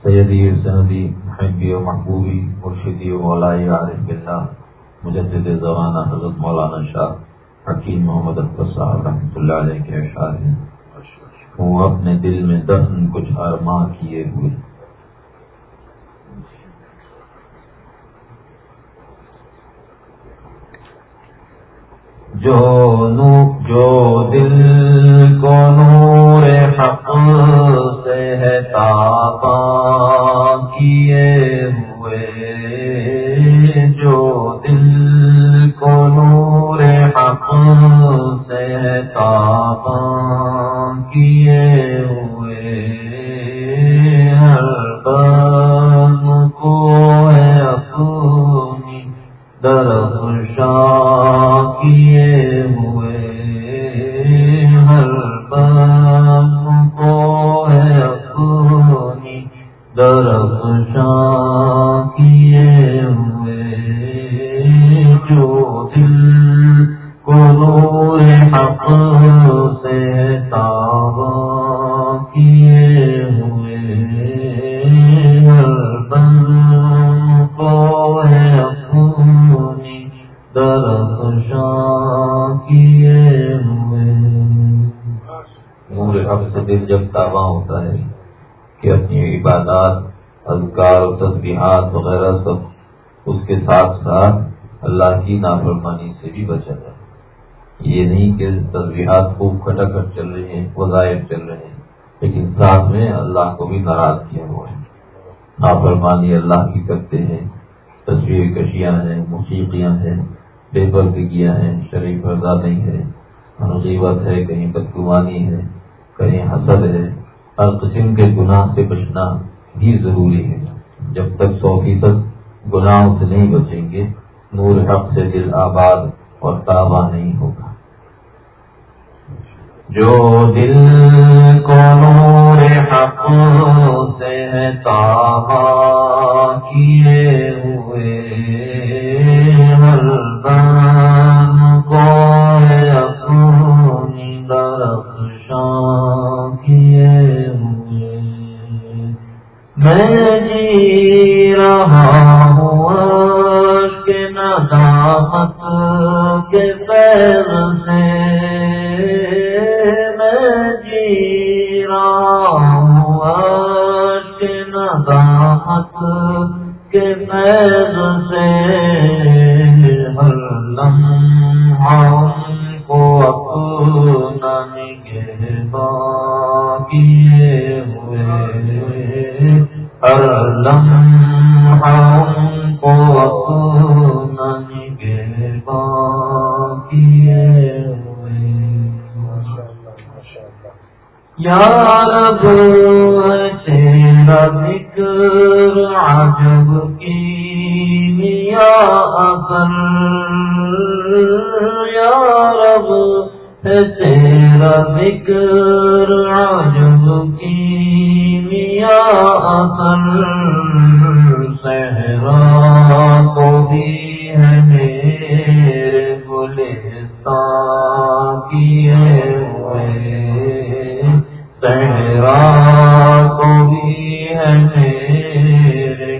سیدی سندی محبی و محبوبی مرشدی و مولائی عارف باللہ مجدد زمانہ حضرت مولانا شاہ حکیم محمد اختر صاحب رحمۃ اللہ علیہ کے اشعار ہیں. وہ اپنے دل میں دفن کچھ ارماں کیے ہوئے. جو دل کو نور حق سے ہے تاباں کیے ہوئے، جو دل کو نور حق سے ہے تاباں کیے ہوئے، ہر بزم کو ہے اپنی درخشاں کیے ہوئے، ہر بزم کو ہے اپنی درخشاں کیے ہوئے، جو دل کو نور حق سے تاباں کیے ہوئے، ہر بزم کو ہے اپنی درخشاں کیے ہوئے. نور حق سے دل جب تاباں ہوتا ہے کہ اپنی عبادات، اذکار و تسبیحات وغیرہ سب اس کے ساتھ ساتھ اللہ کی نافرمانی سے بھی بچا جائے. یہ نہیں کہ تسبیحات خوب کھٹکھٹ چل رہے ہیں، وظائف چل رہے ہیں، لیکن ساتھ میں اللہ کو بھی ناراض کیا ہوا ہے، نافرمانی اللہ کی کرتے ہیں، تصویر کشیاں ہیں، موسیقیاں ہیں، بے پردگیاں ہیں، شرعی پردہ نہیں ہے، غیبت ہے، کہیں بدگمانی ہے، کہیں حسد ہے. ہر قسم کے گناہ سے بچنا بھی ضروری ہے. جب تک 100% گناہوں سے نہیں بچیں گے، نور حق سے دل آباد اور تاباں نہیں ہوگا. جو دل کو نور حق سے ہے تاباں کیے ہوئے، ہر بزم کو ہے اپنی درخشاں کیے ہوئے. میں جی رہا ہوں عشق ندامت کے فیض سے، میں جی رہا ہوں عشق ندامت کے فیض سے، ہر لمحہ ان کو اپنا نگہباں کیے ہوئے، ہر لمحہ ان کو اپنا نگہباں کیے ہوئے. یا رب تیرا ذکر عجب کیمیا اثر، یا رب تیرا ذکر عجب کیمیا اثر، صحرا کو بھی ہے میرے گلستان کیے ہوئے، صحرا کو بھی ہے میرے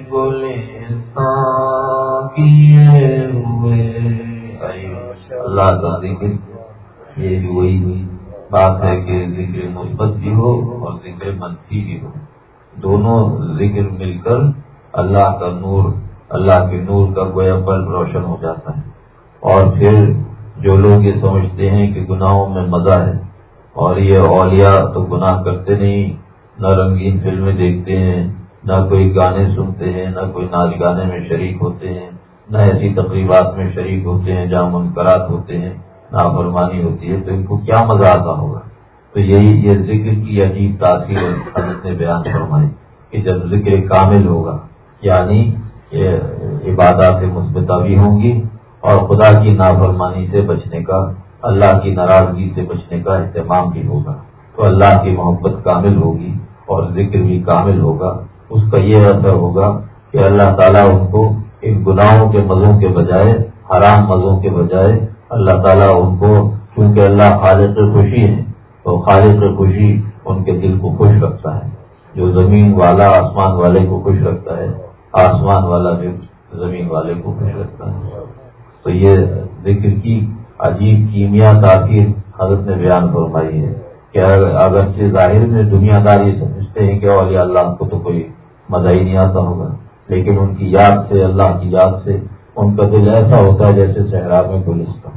گلستان کیے ہوئے. اللہ کا ذکر یہ بھی وہی بات ہے کہ ذکر مثبت بھی ہو اور ذکر منفی بھی ہو، دونوں ذکر مل کر اللہ کا نور، اللہ کے نور کا گویا بلب روشن ہو جاتا ہے. اور پھر جو لوگ یہ سمجھتے ہیں کہ گناہوں میں مزہ ہے، اور یہ اولیاء تو گناہ کرتے نہیں، نہ رنگین فلمیں دیکھتے ہیں، نہ کوئی گانے سنتے ہیں، نہ کوئی ناچ گانے میں شریک ہوتے ہیں، نہ ایسی تقریبات میں شریک ہوتے ہیں جہاں منکرات ہوتے ہیں، نافرمانی ہوتی ہے، تو ان کو کیا مزہ آتا ہوگا. تو یہ ذکر کی عجیب تاثیر حضرت نے بیان فرمائی کہ جب ذکر کامل ہوگا، یعنی عبادات مثبتہ بھی ہوں گی اور خدا کی نافرمانی سے بچنے کا، اللہ کی ناراضگی سے بچنے کا اہتمام بھی ہوگا، تو اللہ کی محبت کامل ہوگی اور ذکر بھی کامل ہوگا. اس کا یہ اثر ہوگا کہ اللہ تعالیٰ ان کو ان گناہوں کے مزوں کے بجائے، حرام مزوں کے بجائے، اللہ تعالیٰ ان کو، چونکہ اللہ خالق خوشی ہے تو خالق خوشی ان کے دل کو خوش رکھتا ہے. جو زمین والا آسمان والے کو خوش رکھتا ہے، آسمان والا بھی زمین والے کو خوش رکھتا ہے۔ تو یہ ذکر کی عجیب کیمیا تاثیر حضرت نے بیان فرمائی ہے کہ اگرچہ ظاہر میں دنیا دار یہ سمجھتے ہیں کہ اولیاء اللہ کو تو کوئی مزہ ہی نہیں آتا ہوگا، لیکن ان کی یاد سے، اللہ کی یاد سے ان کا دل ایسا ہوتا ہے جیسے صحرا میں گلستان۔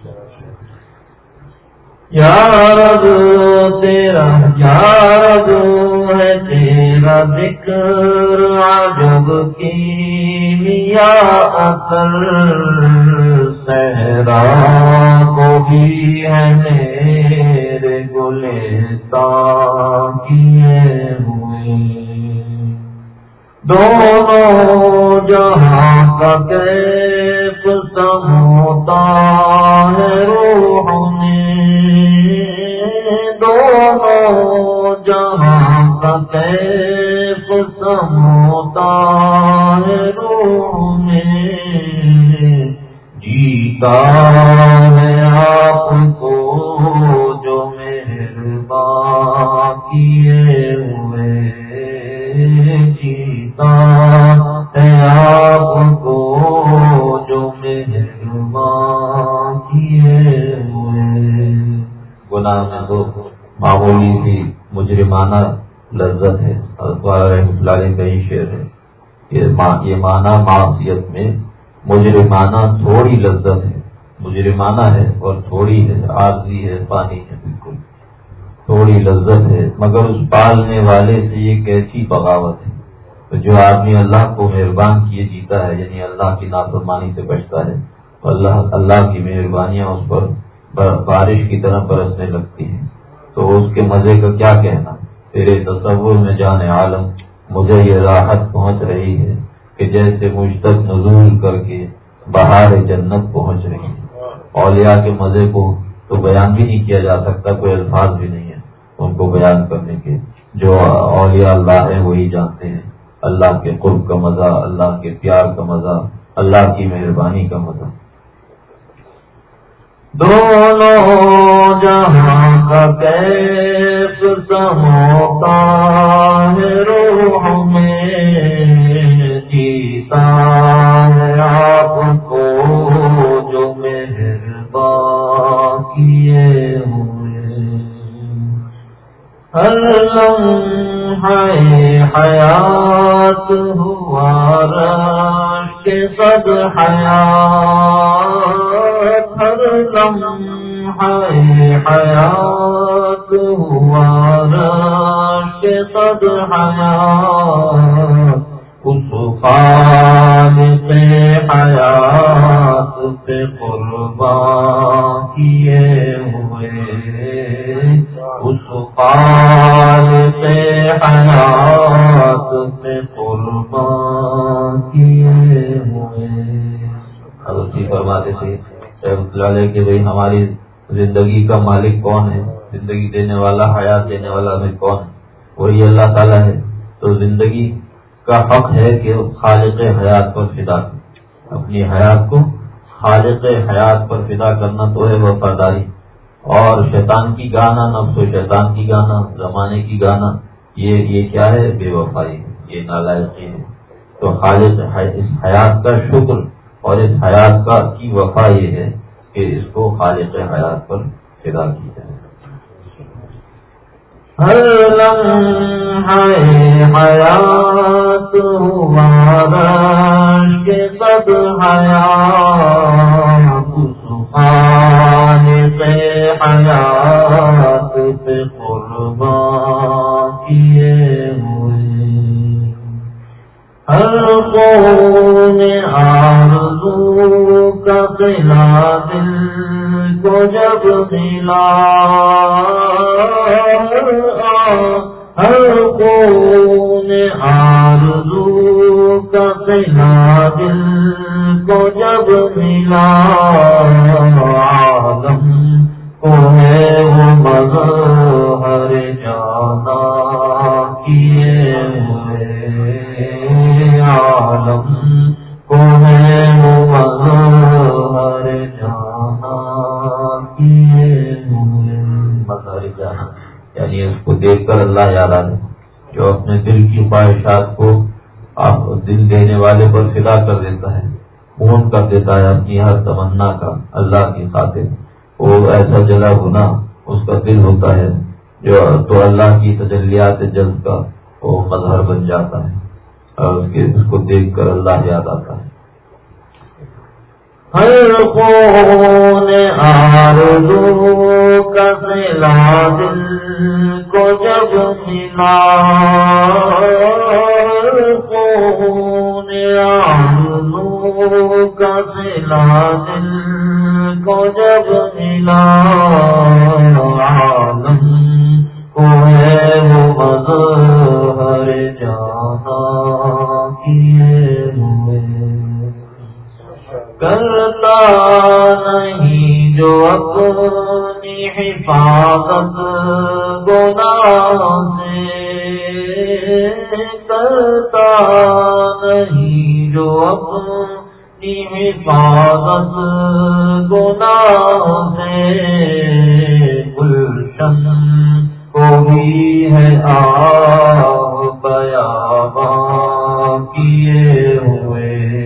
یا رب تیرا، یا رب ہے تیرا ذکر عجب کیمیا اثر، صحرا کو بھی ہے میرے گلستان کیے ہوئے، دونوں جہاں کا کیف سموتا ہے روح میں، دونوں جہاں کا کیف سموتا ہے روح میں، جیتا ہے آپ کو جو مہربان کیے ہوئے، جیتا ہے آپ کو جو مہربان کیے ہوئے۔ گناہ میں تو معمولی سی مجرمانہ لذت ہے، حضرت رحمۃ اللہ علیہ کا ہی شعر ہے، یہ معنی معصیت میں مجرمانہ تھوڑی لذت ہے، مجرمانہ ہے اور تھوڑی ہے، عارضی ہے، پانی ہے، بالکل تھوڑی لذت ہے، مگر اس پالنے والے سے یہ کیسی بغاوت ہے۔ تو جو آدمی اللہ کو مہربان کیے جیتا ہے، یعنی اللہ کی نافرمانی سے بچتا ہے، تو اللہ کی مہربانیاں اس پر بارش کی طرح برسنے لگتی ہیں، تو اس کے مزے کا کیا کہنا۔ تیرے تصور میں جان عالم مجھے یہ راحت پہنچ رہی ہے کہ جیسے مجھ تک نزول کر کے بہار جنت پہنچ رہی ہے۔ اولیاء کے مزے کو تو بیان بھی نہیں کیا جا سکتا، کوئی الفاظ بھی نہیں ہے ان کو بیان کرنے کے، جو اولیاء اللہ ہیں وہی جانتے ہیں اللہ کے قرب کا مزہ، اللہ کے پیار کا مزہ، اللہ کی مہربانی کا مزہ۔ دونوں جہاں کا کیف سموتا ہے روح میں، جیتا ہے آپ کو جو مہربان کیے ہوئے، ہر لمحہ حیات ہوا رشک صد حیات، ہر لمحہ حیات ہوا رشک صد حیات، اس خالق حیات پہ قربان کیے ہوئے، اس خالق حیات پہ قربان کیے ہوئے۔ حضرت جی فرماتے تھے رحمۃ اللہ علیہ کہ بھائی ہماری زندگی کا مالک کون ہے، زندگی دینے والا، حیات دینے والا ہمیں کون ہے، وہی اللہ تعالیٰ ہے۔ تو زندگی کا حق ہے کہ خالق حیات پر فدا کرے، اپنی حیات کو خالق حیات پر فدا کرنا تو ہے وفاداری، اور شیطان کی گانا، نفس و شیطان کی گانا، زمانے کی گانا، یہ کیا ہے؟ بے وفائی ہے، یہ نالائقی ہے۔ تو خالق اس حیات کا شکر اور اس حیات کی وفا یہ ہے کہ اس کو خالق حیات پر فدا کی جائے۔ ہر لمحہ حیات ہمارا کے سب حیات، خالق حیات پہ قربان کیے ہوئے، ہر خون آرزو کا قلعہ دل کو جب ملا، ہر خون آرزو کا قلعہ دل کو جب ملا، عالم کو ہے وہ مظہر جانا کیے ہوئے، عالم کو ہے وہ مظہر جانا کیے ہوئے، مظہر جانا یعنی اس کو دیکھ کر اللہ یاد آ جائے، جو اپنے تجلیات کو آپ دل دینے والے پر فدا کر دیتا ہے، خون کر دیتا ہے اپنی ہر تمنا کا اللہ کی خاطر. وہ ایسا جلا بنا اس کا دل ہوتا ہے جو تو اللہ کی تجلیات جلد کا وہ مظہر بن جاتا ہے اور اس کو دیکھ کر اللہ یاد آتا ہے. ہر خون آرزو کا سلا دل کو جب ملا، خون آرزو کا سلا دل کو جب ملا، عالم کو ہے وہ مظہر جہاں کیے ہوئے، کرتا نہیں جو اپنی حفاظت گناہ سے، کرتا نہیں جو اپنی حفاظت گناہ سے، گلشن کو بھی ہے آپ بیاباں کیے ہوئے،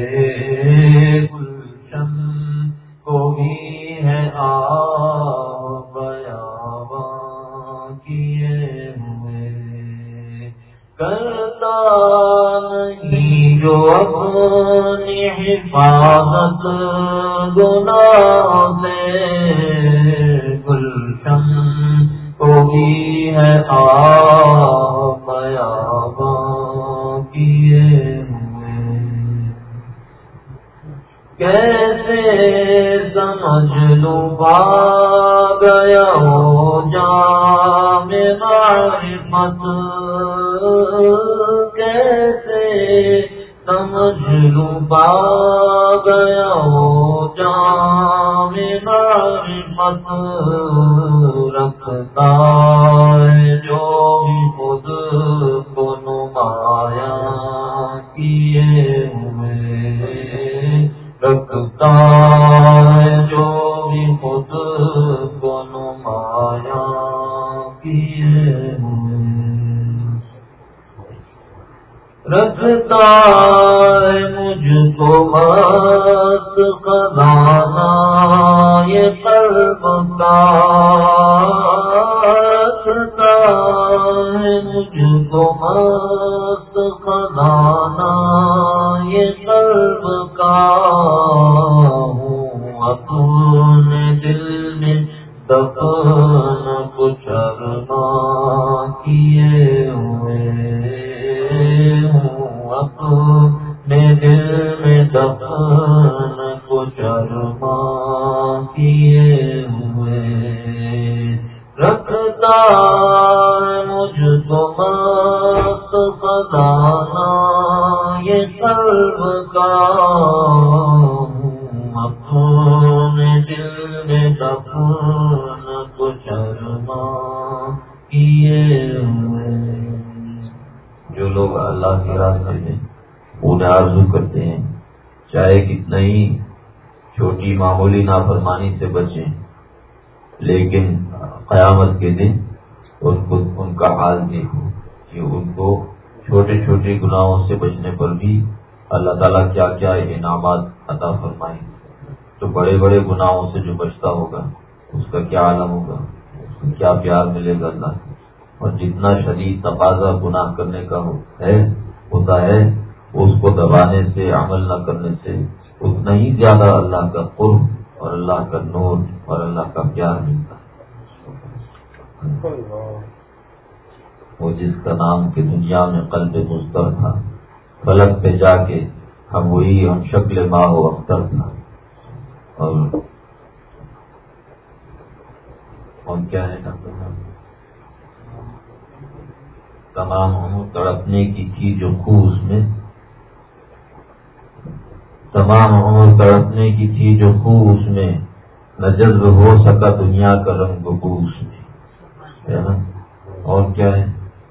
کو بھی ہے آپ بیاباں کیے ہوئے، کرتا نہیں جو اپنی حفاظت گناہ سے، گلشن کو بھی ہے آپ بیاباں کیے ہوئے، کیسے سمجھ لوں پا گیا ہو جام معرفت، کیسے سمجھ لوں پا گیا ہو جام معرفت، رکھتا ہے جو بھی خود کو نمایاں کیے ہوئے، رکھتا ہے جو بھی خود کو نمایاں کیے ہوئے، رکھتا ہے مجھ کو مست خزانہ یہ قلب کا، رکھتا ہے مجھ کو مست خزانہ یہ قلب کا، ہوں اپنے دل میں دفن کچھ ارماں کیے ہوئے، ہوں اپنے دل میں دفن کچھ ارماں کیے ہوئے، رکھتا مجھ کو مست خزانہ یہ قلب کا، اپنے دل میں دفن کچھ ارماں کیے ہوئے. جو لوگ اللہ کے راستے میں انہیں آرزو کرتے ہیں چاہے کتنا ہی چھوٹی معمولی نافرمانی سے بچیں، لیکن قیامت کے دن ان کا حال دیکھو کہ ان کو چھوٹے چھوٹے گناہوں سے بچنے پر بھی اللہ تعالیٰ کیا کیا انعامات عطا فرمائیں. تو بڑے بڑے گناہوں سے جو بچتا ہوگا اس کا کیا عالم ہوگا، اس کو کیا پیار ملے گا اللہ. اور جتنا شدید تقاضا گناہ کرنے کا ہوتا ہے اس کو دبانے سے، عمل نہ کرنے سے اتنا ہی زیادہ اللہ کا قرب اور اللہ کا نور اور اللہ کا پیار ملتا ہے. وہ جس کا نام کہ دنیا میں قلب مضطر تھا، فلک پہ جا کے ہم شکل ماہ و اختر تھا. اور کیا ہے تمام عمر تڑپنے کی تھی جو خو اس میں، تمام عمر تڑپنے کی تھی جو خو اس میں، نہ جذب ہو سکا دنیا کا رنگ بو اس میں، ہے نا. اور کیا ہے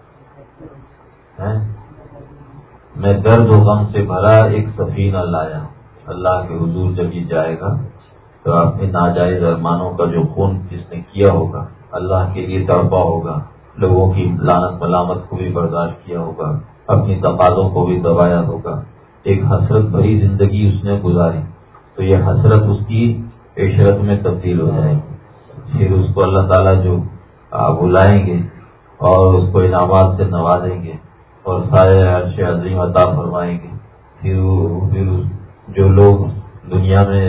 میں درد و غم سے بھرا ایک سفینہ لایا. اللہ کے حضور جب یہ جائے گا تو اپنے ناجائز ارمانوں کا جو خون جس نے کیا ہوگا، اللہ کے لیے تڑپا ہوگا، لوگوں کی لعنت ملامت کو بھی برداشت کیا ہوگا، اپنی تقاضوں کو بھی دبایا ہوگا، ایک حسرت بھری زندگی اس نے گزاری، تو یہ حسرت اس کی عشرت میں تبدیل ہو جائے گی۔ پھر اس کو اللہ تعالیٰ جو بلائیں گے اور اس کو انعامات سے نوازیں گے اور سارے عرش عظیم عطا فرمائیں گے۔ پھر جو لوگ دنیا میں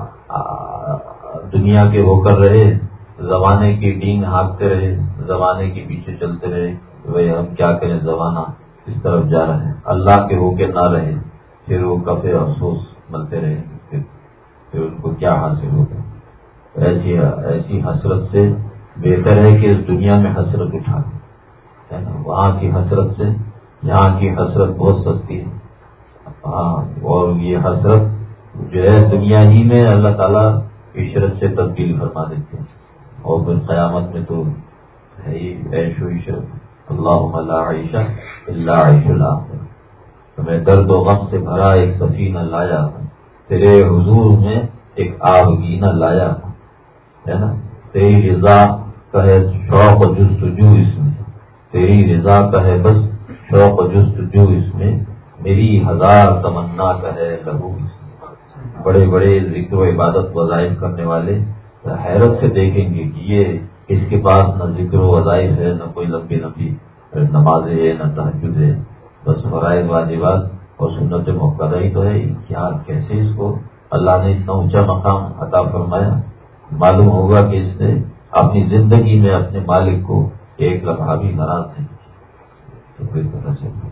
دنیا کے ہو کر رہے، زمانے کی ڈینگ ہانکتے رہے، زمانے کے پیچھے چلتے رہے، بھائی ہم کیا کریں، زمانہ اس طرف جا رہے ہیں، اللہ کے ہو کے نہ رہے، پھر وہ کفے افسوس ملتے رہے، پھر ان کو کیا حاصل ہوگا۔ ایسی حسرت سے بہتر ہے کہ اس دنیا میں حسرت اٹھا ہے نا، وہاں کی حسرت سے یہاں کی حسرت بہت سستی ہے۔ ہاں، اور یہ حسرت جو ہے دنیا ہی میں اللہ تعالیٰ عشرت سے تبدیل فرما دیتے ہیں، اور پھر قیامت میں تو ہے ہی عیش و عشرت۔ اللہم لا عیش الا عیش الآخرہ۔ تو میں درد و غم سے بھرا ایک سفینہ لایا، تیرے حضور میں ایک آبگینہ لایا ہے نا، تیری رضا کا ہے شوق و جستجو اس میں، تیری رضا کا ہے بس شوق و جستجو اس میں، میری ہزار تمنا کا ہے لہو اس میں۔ بڑے بڑے ذکر و عبادت وظائف کرنے والے حیرت سے دیکھیں گے کہ یہ اس کے پاس نہ ذکر و وظائف ہے، نہ کوئی لمبی لمبی نمازیں ہے، نہ تہجد ہے، بس فرائض واجبات اور سنت موقع ہی تو ہے۔ کیا کیسے اس کو اللہ نے اتنا اونچا مقام عطا فرمایا؟ معلوم ہوگا کہ اس نے اپنی زندگی میں اپنے مالک کو ایک لمحہ بھی ناراض نہیں کیا، تو پھر پتہ چلتا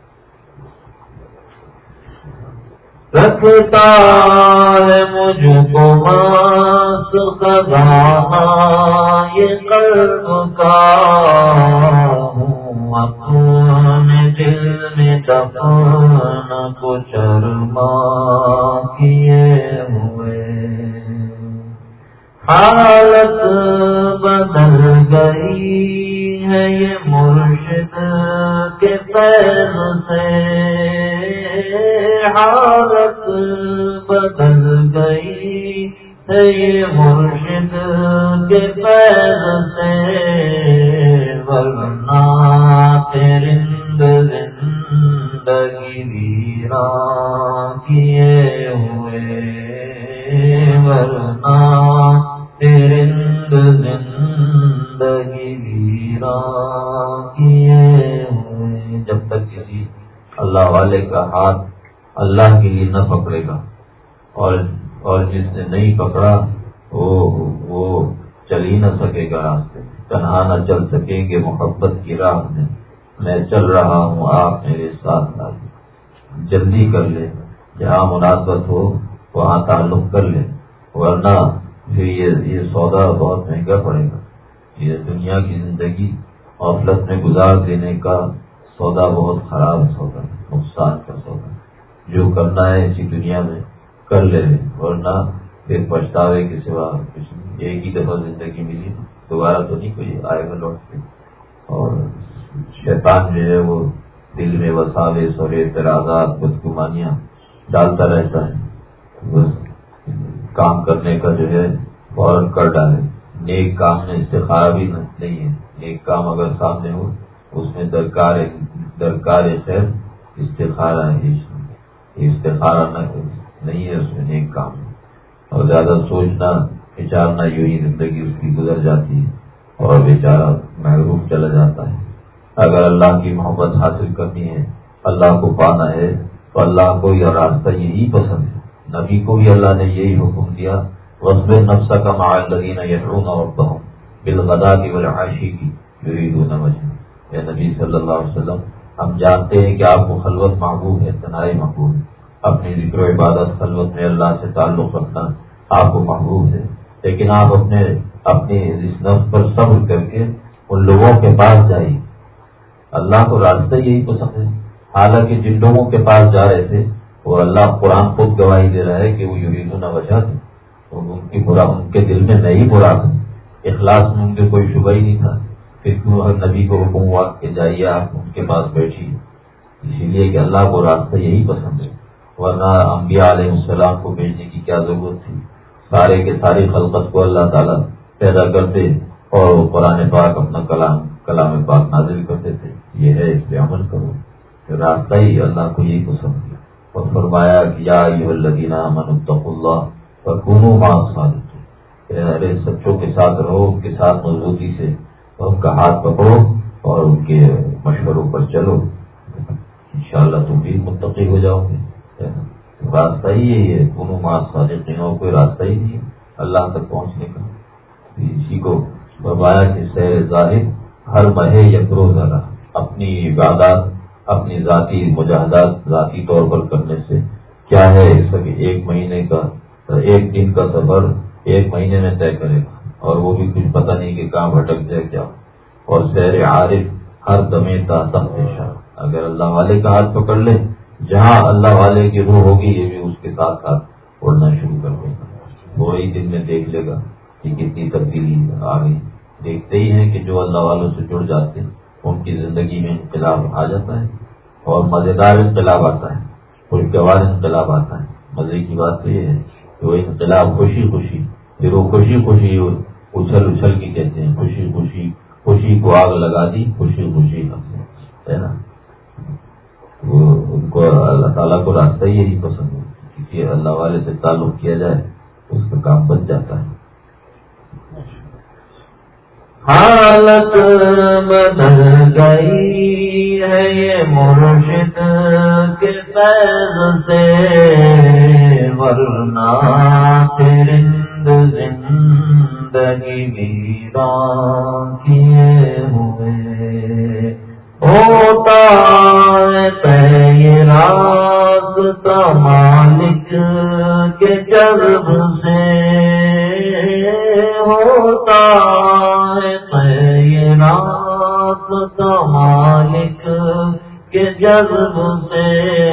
رکھتا ہے مجھ کو مست خزانہ یہ قلب کا، ہوں اپنے دل میں دفن کچھ ارماں کیے ہوئے، حالت بدل گئی ہے یہ مرشد کے فیض سے، حالت بدل گئی ہے یہ مرشد کے فیض سے، ورنہ ترند زندگی ویران کیے ہوئے، ورنہ ترند زندگی ویران کیے ہوئے۔ جب تک کسی اللہ والے کا ہاتھ اللہ کے لیے نہ پکڑے گا، اور جس نے نہیں پکڑا وہ چل ہی نہ سکے گا راستے، تنہا نہ چل سکیں گے محبت کی راہ میں چل رہا ہوں آپ میرے ساتھ آئیے۔ جلدی کر لے، جہاں مناسبت ہو وہاں تعلق کر لے، ورنہ پھر یہ سودا بہت مہنگا پڑے گا۔ یہ دنیا کی زندگی غفلت میں گزار دینے کا سودا بہت خراب سودا، نقصان کا سودا۔ جو کرنا ہے اسی دنیا میں کر لے، ورنہ پھر پچھتاوے کے سوا کچھ نہیں۔ ایک ہی دفعہ زندگی ملی، دوبارہ تو نہیں کوئی آئے گا لوٹ کے۔ اور شیطان جو ہے وہ دل میں وساوس اور اعتراضات بدگمانیاں ڈالتا رہتا ہے، بس کام کرنے کا جو ہے فوراً کر ڈالے۔ نیک کام میں استخارہ بھی نہیں ہے، نیک کام اگر سامنے ہو اس میں درکار خیر استخارہ ہے، استخارہ نہیں ہے اس میں نیک کام میں، اور زیادہ سوچنا بچارنا یوں ہی زندگی اس کی گزر جاتی ہے اور بیچارہ محروم چلا جاتا ہے۔ اگر اللہ کی محبت حاصل کرنی ہے، اللہ کو پانا ہے، تو اللہ کو یہ راستہ یہی پسند ہے۔ نبی کو بھی اللہ نے یہی حکم دیا، وَاصْبِرْ نَفْسَكَ مَعَ الَّذِينَ يَدْعُونَ رَبَّهُمْ بِالْغَدَاةِ وَالْعَشِيِّ يُرِيدُونَ وَجْهَهُ۔ اے نبی صلی اللہ علیہ وسلم، ہم جانتے ہیں کہ آپ کو خلوت محبوب ہے، تنہائی محبوب ہے، اپنی ذکر و عبادت خلوت میں اللہ سے تعلق رکھنا آپ کو محبوب ہے، لیکن آپ اپنے اس نفس پر صبر کر کے ان لوگوں کے پاس جائیے۔ اللہ کو راستہ یہی پسند ہے، حالانکہ جن لوگوں کے پاس جا رہے تھے وہ اللہ قرآن خود گواہی دے رہا ہے کہ وہ یریدون وجہ تھے، ان کے دل میں نہیں برا تھا، اخلاص میں ان کے کوئی شبہ ہی نہیں تھا، پھر کیوں نبی کو حکم ہوا کہ جائیے آپ ان کے پاس بیٹھیے، اسی لیے کہ اللہ کو راستہ یہی پسند ہے، ورنہ انبیاء علیہ السلام کو بھیجنے کی کیا ضرورت تھی؟ سارے کے ساری خلقت کو اللہ تعالیٰ پیدا کرتے اور وہ قرآن پاک اپنا کلام پاک نازل کرتے تھے، یہ ہے اس پہ عمل کرو۔ راستہ ہی اللہ کو یہی پسند ہے. اور فرمایا کہ یا ایھا الذین آمنوا اتقوا اللہ وکونوا مع الصادقین، ارے سچوں کے ساتھ رہو، ان کے ساتھ مضبوطی سے ان کا ہاتھ پکڑو اور ان کے مشوروں پر چلو، انشاءاللہ تم بھی متقی ہو جاؤ گے. راستہ ہی یہی ہے، کونوا مع الصادقین، اور کوئی راستہ ہی نہیں ہے اللہ تک پہنچنے کا. اسی کو فرمایا کہ سیر ظاہر ہر مہے یک روزانہ، اپنی عبادات اپنی ذاتی مجاہدات ذاتی طور پر کرنے سے کیا ہے، ایک مہینے کا ایک دن کا سفر ایک مہینے میں طے کرے گا، اور وہ بھی کچھ پتہ نہیں کہ کہاں بھٹک جائے کیا. اور سیر عارف ہر دمے تا تخت شاہ، اگر اللہ والے کا ہاتھ پکڑ لے، جہاں اللہ والے کی روح ہوگی یہ بھی اس کے ساتھ ساتھ اڑنا شروع کر دے گا. وہی دن میں دیکھ لے گا کہ کتنی تبدیلی آ گئی. دیکھتے ہی ہیں کہ جو اللہ والوں سے جڑ جاتے ہیں ان کی زندگی میں انقلاب آ جاتا ہے، اور مزیدار انقلاب آتا ہے، خوشگوار انقلاب آتا ہے. مزے کی بات تو یہ ہے کہ وہ انقلاب خوشی خوشی، پھر وہ خوشی خوشی اچھل اچھل کی کہتے ہیں، خوشی خوشی، خوشی کو آگ لگا دی، خوشی خوشی ہے نا. وہ ان کو اللہ تعالیٰ کو راستہ ہی یہی پسند ہے، کسی اللہ والے سے تعلق کیا جائے اس کا کام بن جاتا ہے. حالت بدل گئی ہے یہ مرشد کے فیض سے، ورنہ ترند زندگی ویران کیے ہوئے. ہوتا ہے یہ راستہ مالک کے جذب سے، ہوتا ہے یہ راستہ مالک کے جذب سے،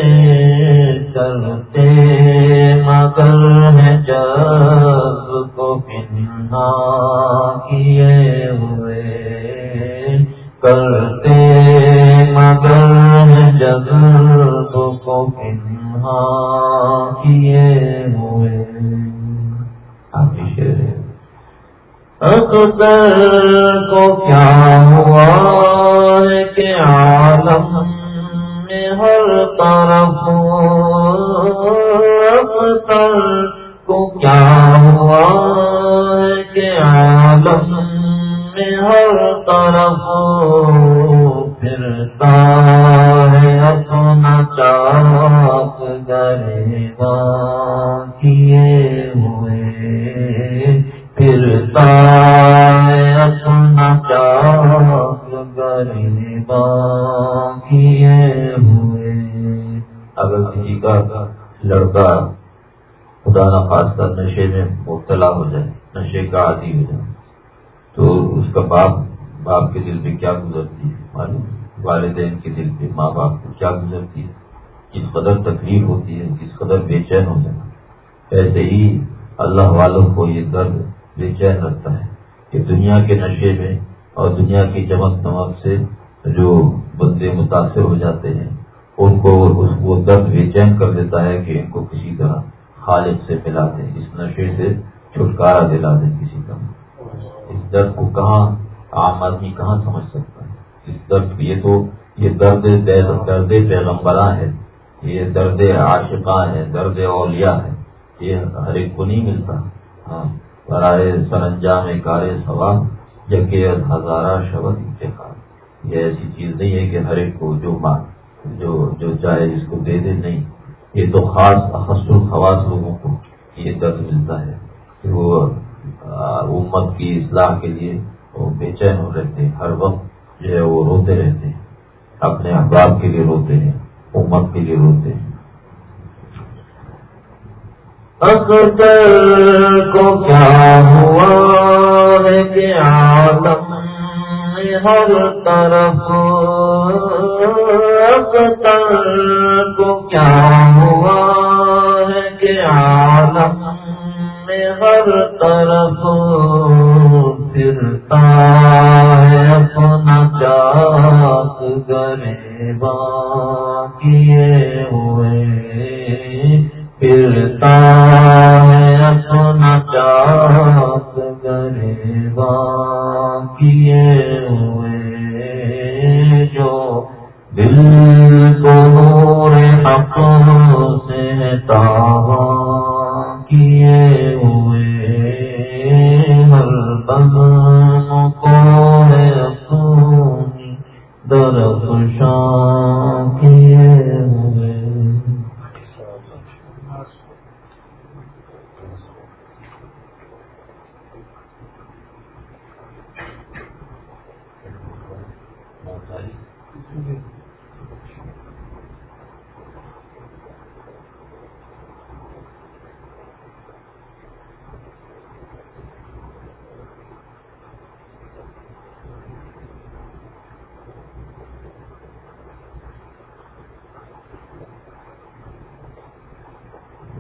کرتے مگر ہے جذب کو پنہا کیے ہوئے، کرتے مگر جذب کو پنہا کیے ہوئے. اختر کو کیا ہوا ہے کہ عالم میں ہر طرف، اختر کو کیا ہوا ہے کہ عالم میں ہر طرف، پھرتا ہے اپنا چاک گریباں کیے ہوئے، پھرتا ہے اپنا چاک گریباں کیے ہوئے. اگر کسی کا لڑکا خدا نخواستہ نشے میں مبتلا ہو جائے، نشے کا عادی ہو جائے، تو اس کا باپ کے دل پہ کیا گزرتی ہے معلوم، والدین کے دل پہ، ماں باپ کو کیا گزرتی ہے، کس قدر تکلیف ہوتی ہے، کس قدر بے چین ہو جانا. ایسے ہی اللہ والوں کو یہ درد بے چین رکھتا ہے کہ دنیا کے نشے میں اور دنیا کی چمک دمک سے جو بندے متاثر ہو جاتے ہیں ان کو وہ درد بے چین کر دیتا ہے کہ ان کو کسی طرح خالق سے ملا دیں، اس نشے سے چھٹکارا دلا دیں کسی طرح. اس درد کو کہاں عام آدمی کہاں سمجھ سکتا ہے؟ اس درد یہ درد پیغمبراں ہے، یہ درد عاشقاں ہے، درد اولیاء ہے، یہ ہر ایک کو نہیں ملتا. ہاں، برائے سرانجام کار ثواب جگہ ہزارہ شبد انتخاب. یہ ایسی چیز نہیں ہے کہ ہر ایک کو جو چاہے اس کو دے دے، نہیں، یہ تو خاص اخص الخواص لوگوں کو یہ درد ملتا ہے کہ وہ امت کی اصلاح کے لیے وہ بے چین ہو رہتے ہیں، ہر وقت جو ہے وہ روتے رہتے ہیں، اپنے احباب کے لیے روتے ہیں، امت کے لیے روتے ہیں. اختر کو کیا ہوا ہے کہ عالم میں ہر طرف، اختر کو کیا ہوا ہے کہ عالم میں ہر طرف، پھرتا ہے اپنا چاک گریباں کیے ہوئے، پھرتا ہے اپنا چاک گریباں کیے ہوئے. جو دل کو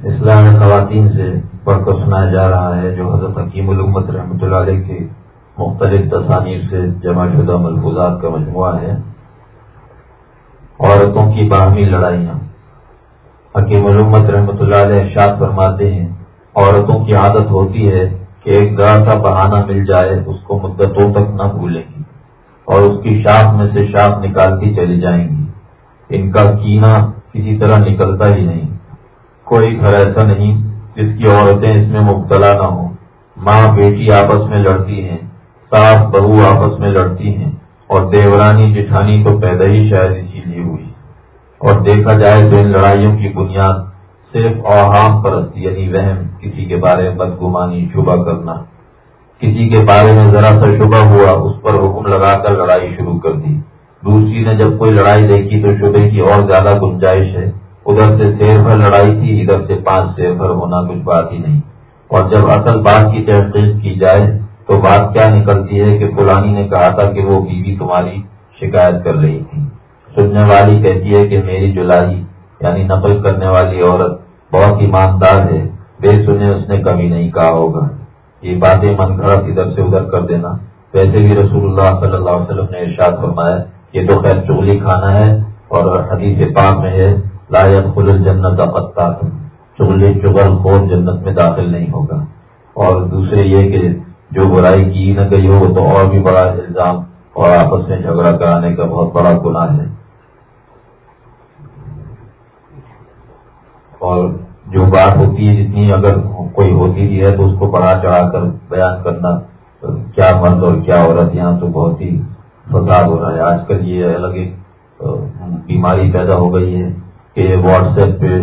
اسلامی خواتین سے پڑھ کر سنایا جا رہا ہے جو حضرت حکیم الامت رحمۃ اللہ علیہ کی مختلف تصانیف سے جمع شدہ ملفوظات کا مجموعہ ہے. عورتوں کی باہمی لڑائیاں. حکیم الامت رحمۃ اللہ علیہ ارشاد فرماتے ہیں عورتوں کی عادت ہوتی ہے کہ ایک گاہ کا بہانہ مل جائے اس کو مدتوں تک نہ بھولیں گی اور اس کی شاخ میں سے شاخ نکالتی چلی جائیں گی. ان کا کینہ کسی طرح نکلتا ہی نہیں. کوئی گھر ایسا نہیں جس کی عورتیں اس میں مبتلا نہ ہوں. ماں بیٹی آپس میں لڑتی ہیں, ساس بہو آپس میں لڑتی ہیں, اور دیورانی جٹھانی تو پیدا ہی شاید اسی لیے ہوئی. اور دیکھا جائے تو ان لڑائیوں کی بنیاد صرف اوہام پرستی یعنی وہم, کسی کے بارے میں بدگمانی, شبہ کرنا. کسی کے بارے میں ذرا سا شبہ ہوا اس پر حکم لگا کر لڑائی شروع کر دی. دوسری نے جب کوئی لڑائی دیکھی تو شبے کی اور زیادہ گنجائش ہے. ادھر سے سیر بھر لڑائی تھی, ادھر سے 5 سیر بھر ہونا کچھ بات ہی نہیں. اور جب اصل بات کی تحقیق کی جائے تو بات کیا نکلتی ہے کہ فلانی نے کہا تھا کہ وہ بیوی تمہاری شکایت کر رہی تھی. سننے والی کہتی ہے کہ میری جلائی یعنی نقل کرنے والی عورت بہت ایماندار ہے, بے سنے اس نے کبھی نہیں کہا ہوگا. یہ باتیں من گھڑت ادھر سے ادھر کر دینا. ویسے بھی رسول اللہ صلی اللہ علیہ وسلم نے ارشاد فرمایا یہ تو خیر چغلی کھانا ہے, اور حدیث پاک میں ہے لا يدخل الجنت قطات, چغلی چغل خور جنت میں داخل نہیں ہوگا. اور دوسرے یہ کہ جو برائی کی نہ گئی ہو تو اور بھی بڑا الزام اور آپس میں جھگڑا کرانے کا بہت بڑا گناہ ہے. اور جو بات ہوتی ہے جتنی اگر کوئی ہوتی بھی ہے تو اس کو بڑھا چڑھا کر بیان کرنا, کیا مرد اور کیا عورت, یہاں تو بہت ہی فساد ہو رہا ہے. آج کل یہ الگ ایک بیماری پیدا ہو گئی ہے کہ واٹس ایپ پہ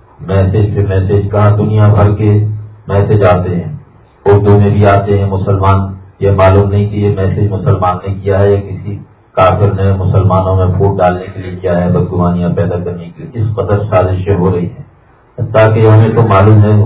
میسج کہاں دنیا بھر کے میسج آتے ہیں, اردو میں بھی آتے ہیں. مسلمان یہ معلوم نہیں کہ یہ میسج مسلمان نے کیا ہے یا کسی کافر نے مسلمانوں میں پھوٹ ڈالنے کے لیے کیا ہے, بدگمانیاں پیدا کرنے کے لیے. اس قدر سازشیں ہو رہی ہیں تاکہ ہمیں تو معلوم ہے,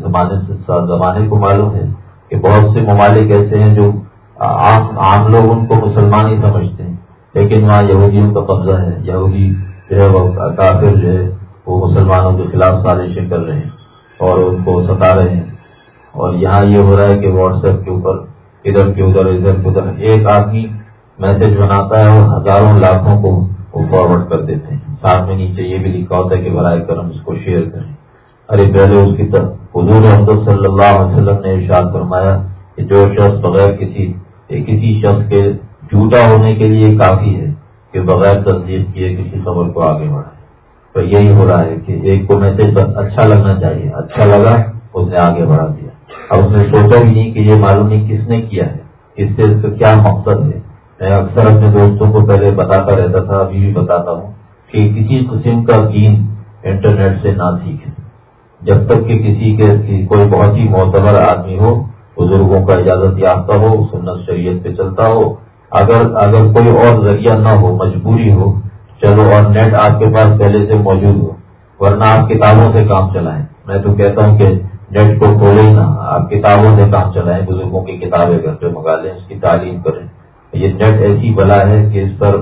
زمانے کو معلوم ہے کہ بہت سے ممالک ایسے ہیں جو عام لوگ ان کو مسلمان ہی سمجھتے ہیں, لیکن وہاں یہودیوں کا قبضہ ہے. یہودی جو ہے وہ کافر جو ہے وہ مسلمانوں کے خلاف سازشیں کر رہے ہیں اور ان کو ستا رہے ہیں. اور یہاں یہ ہو رہا ہے کہ واٹس ایپ کے اوپر ادھر کے ادھر ادھر کے ادھر ایک آدمی میسج بناتا ہے اور ہزاروں لاکھوں کو وہ فارورڈ کر دیتے ہیں. ساتھ میں نیچے یہ بھی لکھا ہوتا ہے کہ برائے کرم اس کو شیئر کریں. ارے پہلے اس کی حضور محمد صلی اللہ علیہ وسلم نے ارشاد فرمایا کہ جو شخص بغیر کسی شخص کے جھوٹا ہونے کے لیے کافی ہے کہ بغیر تصدیق کیے کسی خبر کو آگے بڑھائے. تو یہی ہو رہا ہے کہ ایک کو میسج اچھا لگنا چاہیے, اچھا لگا اس نے آگے بڑھا دیا. اب اس نے سوچا بھی نہیں کہ یہ معلوم نہیں کس نے کیا ہے, اس سے اس کا کیا مقصد ہے. میں اکثر اپنے دوستوں کو پہلے بتاتا رہتا تھا, ابھی بھی بتاتا ہوں کہ کسی قسم کا دین انٹرنیٹ سے نہ سیکھیں جب تک کہ کسی کے کوئی بہت ہی معتبر آدمی ہو, بزرگوں کا اجازت یافتہ ہو, سنت شریعت پہ چلتا ہو. اگر کوئی اور ذریعہ نہ ہو, مجبوری ہو, چلو, اور نیٹ آپ کے پاس پہلے سے موجود ہو, ورنہ آپ کتابوں سے کام چلائیں. میں تو کہتا ہوں کہ نیٹ کو کھولے ہی نہ, آپ کتابوں سے کام چلائیں. بزرگوں کی کتابیں گھر پہ منگا لیں, اس کی تعلیم کریں. یہ نیٹ ایسی بلا ہے کہ اس پر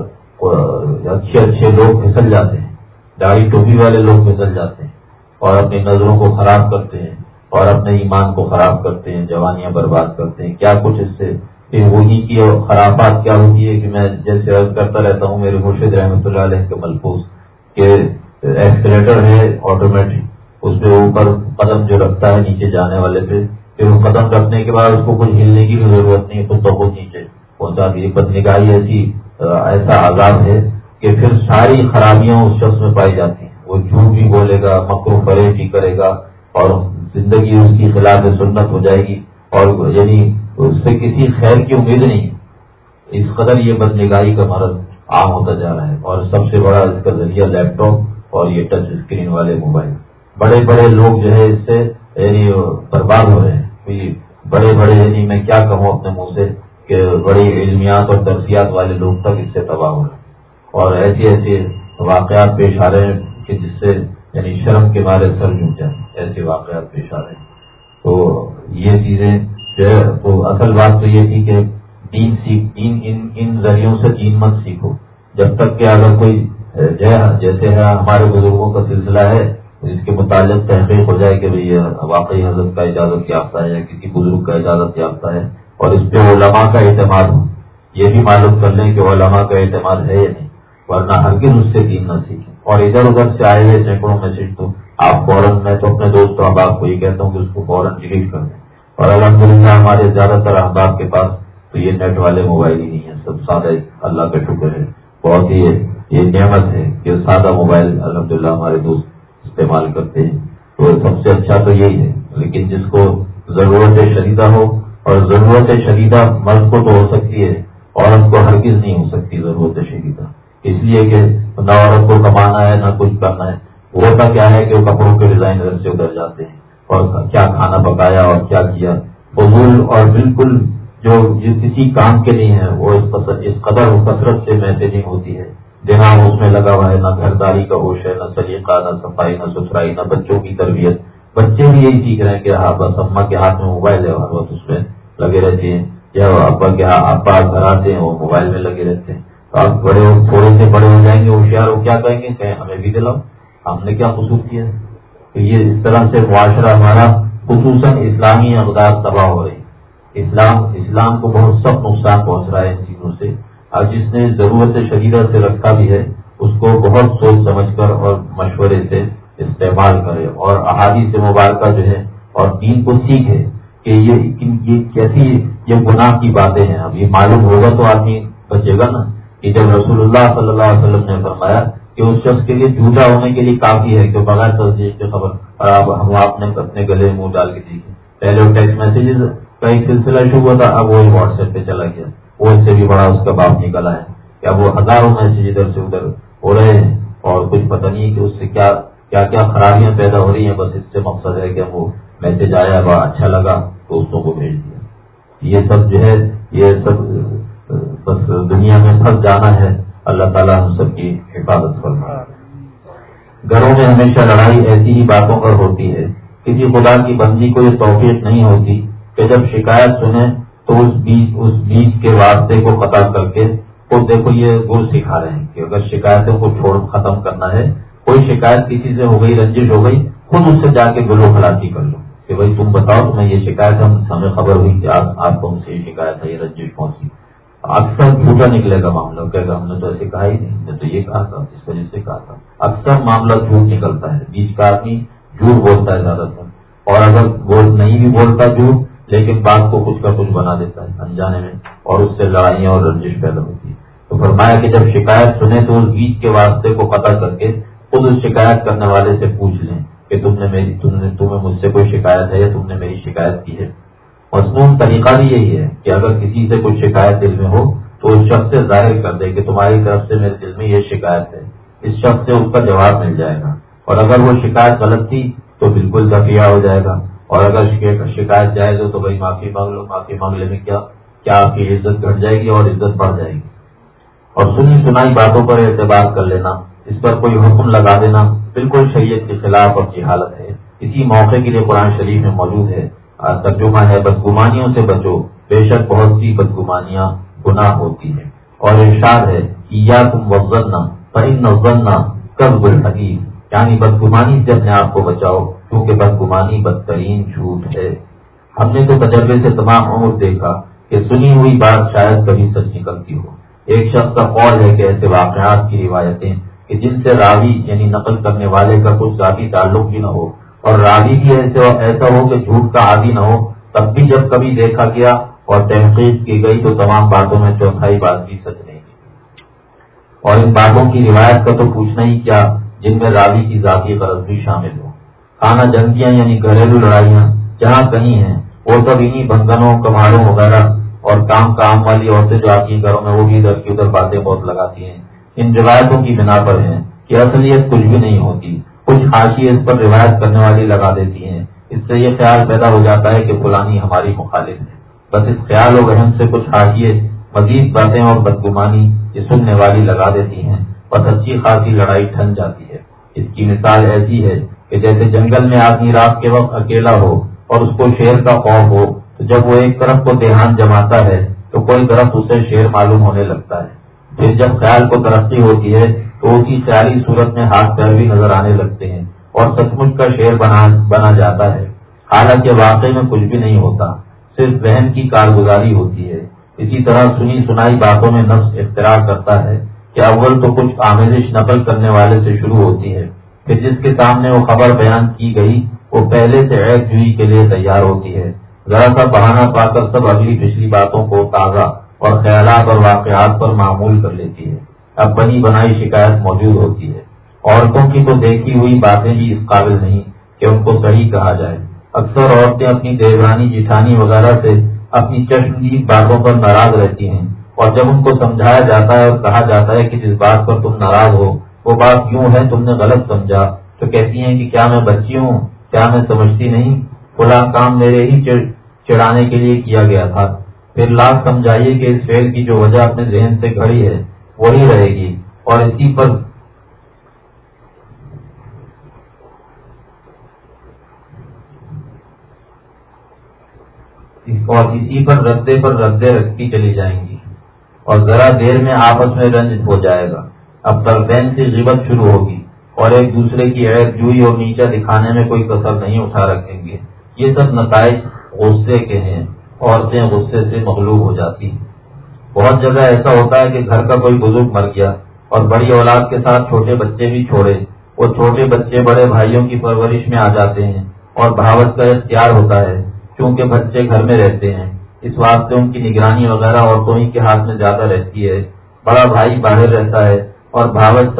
اچھے لوگ پھسل جاتے ہیں, داڑھی ٹوپی والے لوگ پھسل جاتے ہیں اور اپنی نظروں کو خراب کرتے ہیں اور اپنے ایمان کو خراب کرتے ہیں, جوانیاں برباد کرتے ہیں. کیا کچھ اس سے پھر وہی کی خرابات کیا ہوتی ہے کہ میں جیسے عرض کرتا رہتا ہوں, میرے مرشد رحمۃ اللہ علیہ کے ملفوظ کہ ایکسیلیٹر ہے آٹومیٹک, اس پہ اوپر قدم جو رکھتا ہے نیچے جانے والے پہ, پھر وہ قدم رکھنے کے بعد اس کو کچھ ہلنے کی بھی ضرورت نہیں, خود بخود نیچے پہنچا دی. بدنگاہی ایسا عذاب ہے کہ پھر ساری خرابیاں اس شخص میں پائی جاتی ہیں. وہ جھوٹ بھی بولے گا, مکر و فریب بھی کرے گا, اور زندگی اس کی خلاف سنت ہو جائے گی, اور یعنی اس سے کسی خیر کی امید نہیں. اس قدر یہ بدنگاہی کا مرض عام ہوتا جا رہا ہے. اور سب سے بڑا اس کا ذریعہ لیپ ٹاپ اور یہ ٹچ اسکرین والے موبائل. بڑے بڑے لوگ جو ہے اس سے یعنی برباد ہو رہے ہیں. بڑے یعنی میں کیا کہوں اپنے منہ سے کہ بڑی علمیات اور درسیات والے لوگ تک اس سے تباہ ہو رہے ہیں. اور ایسے واقعات پیش آ رہے ہیں کہ جس سے یعنی شرم کے مارے سر جھک جائیں, ایسے واقعات پیش آ رہے ہیں. تو یہ چیزیں جو ہے, تو اصل بات تو یہ تھی کہ دین سیکھ, ان ذریعوں سے دین مت سیکھو جب تک کہ اگر کوئی جیسے ہے ہمارے بزرگوں کا سلسلہ ہے اس کے متعلق تحقیق ہو جائے کہ بھئی واقعی حضرت کا اجازت یافتہ ہے یا کسی بزرگ کا اجازت یافتہ ہے، اور اس پہ علماء کا اعتماد ہو. یہ بھی معلوم کر لیں کہ علماء کا اعتماد ہے یا نہیں، ورنہ ہرگز اس سے دین نہ سیکھیں. اور ادھر ادھر سے آئے ہوئے سینکڑوں میسج تو آپ فوراً، میں تو اپنے دوستوں احباب کو یہ کہتا ہوں کہ اس کو فوراً ڈیلیٹ کر دیں. اور الحمدللہ ہمارے زیادہ تر احباب کے پاس تو یہ نیٹ والے موبائل ہی نہیں ہیں، سب سادہ. اللہ کا شکر ہے، بہت ہی یہ نعمت ہے کہ سادہ موبائل الحمدللہ ہمارے دوست استعمال کرتے ہیں. تو سب سے اچھا تو یہی ہے. لیکن جس کو ضرورت شدیدہ ہو، اور ضرورت شدیدہ مرد کو تو ہو سکتی ہے، عورت کو ہرگز نہیں ہو سکتی ضرورت شدیدہ، اس لیے کہ نہ عورت کو کمانا ہے نہ کچھ کرنا ہے. ہوتا کیا ہے کہ وہ کپڑوں کے ڈیزائن ادھر سے ادھر جاتے ہیں، اور کیا کھانا پکایا اور کیا کیا، فضول اور بالکل جو کسی کام کے نہیں ہے، وہ اس قدر کثرت سے میسجنگ ہوتی ہے. دماغ اس میں لگا ہوا ہے، نہ گھرداری کا ہوش ہے، نہ سلیقہ، نہ صفائی، نہ ستھرائی، نہ بچوں کی تربیت. بچے بھی یہی سیکھ رہے ہیں کہ ہاں بس اماں کے ہاتھ میں موبائل ہے، ہر وقت اس میں لگے رہتے ہیں، یا ابا کے ابا گھر آتے ہیں وہ موبائل میں لگے رہتے ہیں. تو آپ بڑے تھوڑے سے بڑے ہو جائیں گے ہوشیار، وہ کیا کہیں گے کہ ہمیں بھی دلاؤ، ہم نے کیا قصور کیا. تو یہ اس طرح سے معاشرہ ہمارا خصوصاً اسلامی اقدار تباہ ہو رہی. اسلام کو بہت سخت نقصان پہنچ رہا ہے ان چیزوں سے. اور جس نے ضرورت شدیدہ سے رکھا بھی ہے اس کو بہت سوچ سمجھ کر اور مشورے سے استعمال کرے، اور احادیث مبارکہ جو ہے اور دین کو سیکھے کہ یہ کیسی یہ گناہ کی باتیں ہیں. اب یہ معلوم ہوگا تو آدمی بچے گا نا. کہ جب رسول اللہ صلی اللہ علیہ وسلم نے فرمایا کہ اس شخص کے لیے جھوٹا ہونے کے لیے کافی ہے کہ بغیر تصدیق کے خبر، اور اب ہم آپ نے اپنے گلے منہ ڈال کے دیکھے. پہلے وہ ٹیکسٹ میسیجز کا ایک سلسلہ شروع ہوا تھا، اب وہ واٹس ایپ پہ چلا گیا. وہ اس سے بھی بڑا اس کا باپ نکلا ہے کہ اب وہ ہزاروں میسج ادھر سے ادھر ہو رہے ہیں، اور کچھ پتہ نہیں کہ اس سے کیا کیا خرابیاں پیدا ہو رہی ہیں. بس اس سے مقصد ہے کہ وہ میسج آیا، بڑا اچھا لگا، دوستوں کو بھیج دیا. یہ سب جو ہے یہ سب بس دنیا میں پھنس جانا ہے. اللہ تعالیٰ ہم سب کی حفاظت فرمائے. گھروں میں ہمیشہ لڑائی ایسی ہی باتوں پر ہوتی ہے. کسی خدا کی بندی کو یہ توفیق نہیں ہوتی کہ جب شکایت سنے تو اس بیچ کے واسطے کو قطع کر کے خود دیکھو یہ گر سکھا رہے ہیں کہ اگر شکایتوں کو چھوڑ ختم کرنا ہے، کوئی شکایت کسی سے ہو گئی، رنجش ہو گئی، خود اس سے جا کے گلو خلاصی کر لو کہ بھائی تم بتاؤ تمہیں یہ شکایت ہمیں خبر ہوئی کہ آپ کو ہم سے یہ شکایت ہے، یہ رنجش پہنچی. اکثر جھوٹا نکلے گا معاملہ، کہے گا ہم نے تو ایسے کہا ہی نہیں، ہم نے تو یہ کہا تھا، اس وجہ سے کہا تھا. اکثر معاملہ جھوٹ نکلتا ہے. بیچ کا آدمی جھوٹ بولتا ہے زیادہ تر، اور اگر نہیں بھی بولتا جھوٹ لیکن بات کو کچھ کا کچھ بنا دیتا ہے انجانے میں، اور اس سے لڑائیاں اور رنجش پیدا ہوتی ہے. تو فرمایا کہ جب شکایت سنے تو اس بیچ کے واسطے کو قطع کر کے خود اس شکایت کرنے والے سے پوچھ لیں کہ تمہیں مجھ سے کوئی شکایت ہے یا تم نے میری شکایت کی ہے. مضمون طریقہ بھی یہی ہے کہ اگر کسی سے کوئی شکایت دل میں ہو تو اس شخص سے ظاہر کر دے کہ تمہاری طرف سے میرے دل میں یہ شکایت ہے. اس شخص سے اس کا جواب مل جائے گا، اور اگر وہ شکایت غلط تھی تو بالکل دفیہ ہو جائے گا، اور اگر شکایت جائز ہو تو بھائی معافی مانگ لو. معافی مانگنے میں کیا آپ کی عزت گھٹ جائے گی اور عزت بڑھ جائے گی. اور سنی سنائی باتوں پر اعتبار کر لینا، اس پر کوئی حکم لگا دینا بالکل شریعت کے خلاف اور جہالت ہے. اسی موقع کے لیے قرآن شریف میں موجود ہے، ترجمہ ہے بدگمانیوں سے بچو، بے شک بہت سی بدگمانیاں گناہ ہوتی ہیں. اور ارشاد ہے ایاکم والظن فإن الظن کذب الحدیث، یعنی بدگمانی سے اپنے آپ کو بچاؤ کیونکہ بدگمانی بدترین جھوٹ ہے. ہم نے تو تجربے سے تمام عمر دیکھا کہ سنی ہوئی بات شاید کبھی سچ نکلتی ہو. ایک شخص کا قول ہے کہ ایسے واقعات کی روایتیں کہ جن سے راوی یعنی نقل کرنے والے کا کچھ ذاتی تعلق بھی نہ ہو اور راوی بھی ایسا ہو کہ جھوٹ کا عادی نہ ہو، تب بھی جب کبھی دیکھا گیا اور تحقیق کی گئی تو تمام باتوں میں چوتھائی بات بھی سچ نہیں تھی. اور ان باتوں کی روایت کا تو پوچھنا ہی کیا جن میں راوی کی ذاتی غرض بھی شامل ہو. خانہ جنگیاں یعنی گھریلو لڑائیاں جہاں کہیں ہیں وہ سب انہی بھنگنوں کماروں وغیرہ اور کام والی عورتیں جو آتی ہیں گھروں میں، وہ بھی ادھر کی ادھر باتیں بہت لگاتی ہیں. ان روایتوں کی بنا پر ہیں کہ اصلیت کچھ بھی نہیں ہوتی، کچھ حاشیے اس پر روایت کرنے والی لگا دیتی ہیں. اس سے یہ خیال پیدا ہو جاتا ہے کہ فلانی ہماری مخالف ہے. بس اس خیال و وہم سے کچھ حاشیے مزید باتیں اور بدگمانی یہ سننے والی لگا دیتی ہیں، بس اچھی خاصی لڑائی ٹھن جاتی ہے. اس کی مثال ایسی ہے کہ جیسے جنگل میں آدمی رات کے وقت اکیلا ہو اور اس کو شیر کا خوف ہو، تو جب وہ ایک طرف کو دھیان جماتا ہے تو کوئی طرف اسے شیر معلوم ہونے لگتا ہے. پھر جب خیال کو ترقی ہوتی ہے تو اسی خیالی صورت میں ہاتھ پیر بھی نظر آنے لگتے ہیں، اور سچ مچ کا شعر بنا جاتا ہے، حالانکہ واقعے میں کچھ بھی نہیں ہوتا، صرف ذہن کی کارگزاری ہوتی ہے۔ اسی طرح سنی سنائی باتوں میں نفس اختراع کرتا ہے کہ اول تو کچھ آمیزش نقل کرنے والے سے شروع ہوتی ہے، پھر جس کے سامنے وہ خبر بیان کی گئی وہ پہلے سے عیب جوئی کے لیے تیار ہوتی ہے، ذرا سا بہانہ پا کر سب اگلی پچھلی باتوں کو تازہ اور خیالات اور واقعات پر معمول کر لیتی ہے۔ اب بنی بنائی شکایت موجود ہوتی ہے۔ عورتوں کی تو دیکھی ہوئی باتیں بھی اس قابل نہیں کہ ان کو صحیح کہا جائے۔ اکثر عورتیں اپنی دیورانی جیٹھانی وغیرہ سے اپنی چشمدید باتوں پر ناراض رہتی ہیں، اور جب ان کو سمجھایا جاتا ہے اور کہا جاتا ہے کہ جس بات پر تم ناراض ہو وہ بات یوں ہے، تم نے غلط سمجھا، تو کہتی ہیں کہ کیا میں بچی ہوں، کیا میں سمجھتی نہیں، فلاں کام میرے ہی چڑھانے کے لیے کیا گیا تھا۔ پھر لاکھ سمجھائیے کہ اس فعل کی جو وجہ اپنے ذہن سے کھڑی ہے وہی رہے گی، اور اسی پر ردے رکھتی چلی جائیں گی، اور ذرا دیر میں آپس میں رنج ہو جائے گا۔ اب طرفین سے غیبت شروع ہوگی اور ایک دوسرے کی عیب جوئی اور نیچا دکھانے میں کوئی کسر نہیں اٹھا رکھیں گے۔ یہ سب نتائج غصے کے ہیں، عورتیں غصے سے مغلوب ہو جاتی ہیں۔ بہت جگہ ایسا ہوتا ہے کہ گھر کا کوئی بزرگ مر گیا اور بڑی اولاد کے ساتھ چھوٹے بچے بھی چھوڑے، وہ چھوٹے بچے بڑے بھائیوں کی پرورش میں آ جاتے ہیں اور بھاوت کا اختیار ہوتا ہے، کیونکہ بچے گھر میں رہتے ہیں، اس واسطے ان کی نگرانی وغیرہ عورتوں ہی کے ہاتھ میں زیادہ رہتی ہے۔ بڑا بھائی باہر رہتا ہے اور بھاوت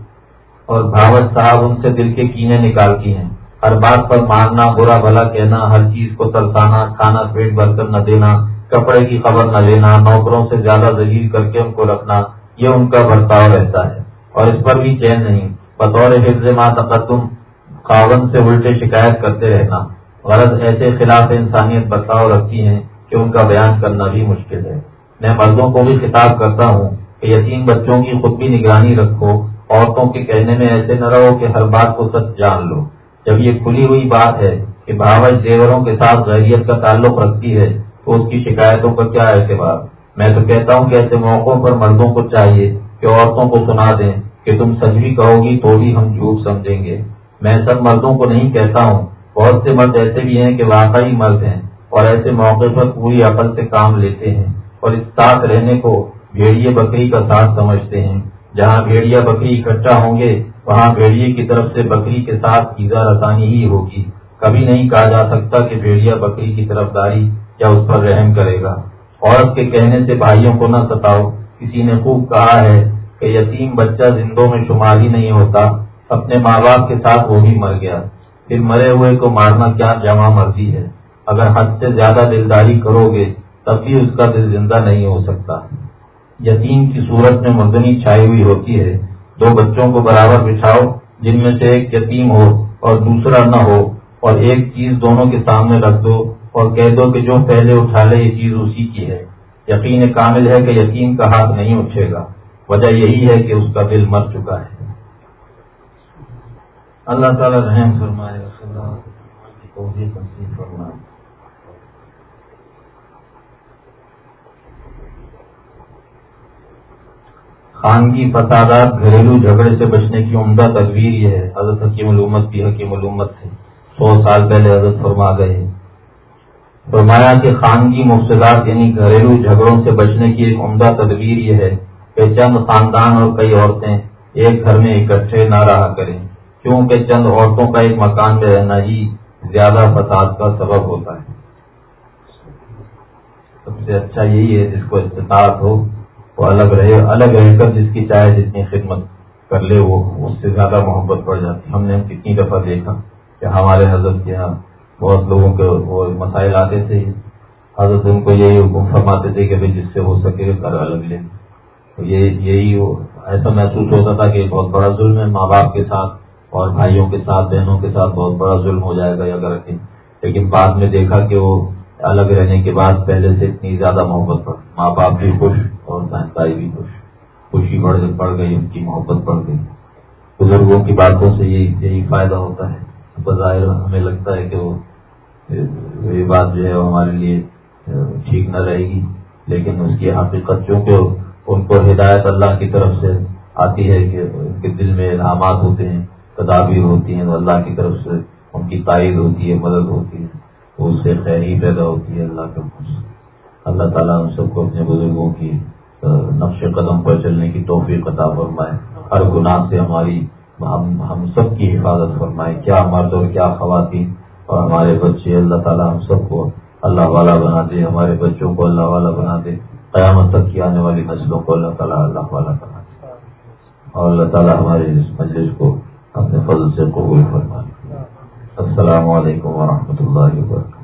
صاحب ان سے دل کے کینے نکالتی ہیں، ہر بات پر مارنا، برا بھلا کہنا، ہر چیز کو ترسانا، کھانا پیٹ بھر کر نہ دینا، کپڑے کی خبر نہ لینا، نوکروں سے زیادہ ذلیل کر کے ان کو رکھنا، یہ ان کا برتاؤ رہتا ہے، اور اس پر بھی چین نہیں۔ بطور حفظ ما تقدم خاوند سے الٹے شکایت کرتے رہنا، غرض ایسے خلاف انسانیت برتاؤ رکھتی ہیں کہ ان کا بیان کرنا بھی مشکل ہے۔ میں مردوں کو بھی خطاب کرتا ہوں کہ یتیم بچوں کی خود بھی نگرانی رکھو، عورتوں کے کہنے میں ایسے نہ رہو کہ ہر بات کو سچ جان لو۔ جب یہ کھلی ہوئی بات ہے کہ بھاوج زیوروں کے ساتھ غیریت کا تعلق رکھتی ہے تو اس کی شکایتوں کا کیا اعتبار؟ میں تو کہتا ہوں کہ ایسے موقعوں پر مردوں کو چاہیے کہ عورتوں کو سنا دیں کہ تم سچ بھی کہو گی تو بھی ہم جھوٹ سمجھیں گے۔ میں سب مردوں کو نہیں کہتا ہوں، بہت سے مرد ایسے بھی ہیں کہ واقعی مرد ہیں اور ایسے موقع پر پوری عقل سے کام لیتے ہیں اور اس ساتھ رہنے کو بھیڑیے بکری کا ساتھ سمجھتے ہیں۔ جہاں بھیڑیا بکری اکٹھا ہوں گے وہاں بھیڑیے کی طرف سے بکری کے ساتھ ایذا رسانی ہی ہوگی۔ کبھی نہیں کہا جا سکتا کہ بھیڑیا بکری کی طرف داری یا اس پر رحم کرے گا۔ عورت کے کہنے سے بھائیوں کو نہ ستاؤ۔ کسی نے خوب کہا ہے کہ یتیم بچہ زندوں میں شمار ہی نہیں ہوتا، اپنے ماں باپ کے ساتھ وہ بھی مر گیا، پھر مرے ہوئے کو مارنا کیا جمع مرضی ہے۔ اگر حد سے زیادہ دلداری کرو گے تب بھی اس کا دل زندہ نہیں ہو سکتا۔ یتیم کی صورت میں مردنی چھائی ہوئی ہوتی ہے۔ دو بچوں کو برابر بچھاؤ جن میں سے ایک یتیم ہو اور دوسرا نہ ہو، اور ایک چیز دونوں کے سامنے رکھ دو اور کہہ دو کہ جو پہلے اٹھا لے یہ چیز اسی کی ہے۔ یقین کامل ہے کہ یتیم کا ہاتھ نہیں اٹھے گا، وجہ یہی ہے کہ اس کا دل مر چکا ہے۔ اللہ تعالیٰ رحم فرمائے، توفیق نصیب فرمائے۔ خانگی فسادات گھریلو جھگڑے سے بچنے کی عمدہ تدبیر یہ ہے۔ حضرت حکیم الامت بھی حکیم الامت تھے، 100 سال پہلے حضرت فرما گئے، فرمایا کہ خانگی مفسدات یعنی گھریلو جھگڑوں سے بچنے کی ایک عمدہ تدبیر یہ ہے کہ چند خاندان اور کئی عورتیں ایک گھر میں اکٹھے نہ رہا کریں، کیونکہ چند عورتوں کا ایک مکان میں رہنا ہی زیادہ فساد کا سبب ہوتا ہے۔ سب سے اچھا یہی ہے جس کو استطاعت ہو وہ الگ رہے، الگ رہ کر جس کی چاہے جتنی خدمت کر لے وہ اس سے زیادہ محبت بڑھ جاتی۔ ہم نے کتنی دفعہ دیکھا کہ ہمارے حضرت کے یہاں بہت لوگوں کے وہ مسائل آتے تھے، حضرت ان کو یہی حکم فرماتے تھے کہ بھائی جس سے ہو سکے گھر الگ لیں۔ تو یہی ایسا محسوس ہوتا تھا کہ بہت بڑا ظلم ہے، ماں باپ کے ساتھ اور بھائیوں کے ساتھ بہنوں کے ساتھ بہت بڑا ظلم ہو جائے گا اگر رکھیں، لیکن بعد میں دیکھا کہ وہ الگ رہنے کے بعد پہلے سے اتنی زیادہ محبت بڑھ، ماں باپ بھی خوش اور بھائی بھی خوش، خوشی بڑھ گئی، ان کی محبت بڑھ گئی۔ بزرگوں کی باتوں سے یہی فائدہ ہوتا ہے۔ بظاہر ہمیں لگتا ہے کہ وہ یہ بات جو ہے وہ ہمارے لیے ٹھیک نہ رہے گی، لیکن اس کی حقیقت چونکہ ان کو ہدایت اللہ کی طرف سے آتی ہے کہ ان کے دل میں الہامات ہوتے ہیں تدابیر ہوتی ہیں اللہ کی طرف سے ان کی تائید ہوتی ہے، مدد ہوتی ہے، تو اس سے خیر ہی پیدا ہوتی ہے اللہ کے حکم سے۔ اللہ تعالیٰ ہم سب کو اپنے بزرگوں کی نقش قدم پر چلنے کی توفیق عطا فرمائے، ہر گناہ سے ہم سب کی حفاظت فرمائے، کیا مرد اور کیا خواتین اور ہمارے بچے، اللہ تعالیٰ ہم سب کو اللہ والا بنا دے، ہمارے بچوں کو اللہ والا بنا دے، قیامت تک کی آنے والی نسلوں کو اللہ تعالیٰ اللہ والا بنا دے، اور اللہ تعالیٰ ہمارے اس مجلس کو اپنے فضل سے قبول فرمائے۔ السلام علیکم ورحمۃ اللہ وبرکاتہ۔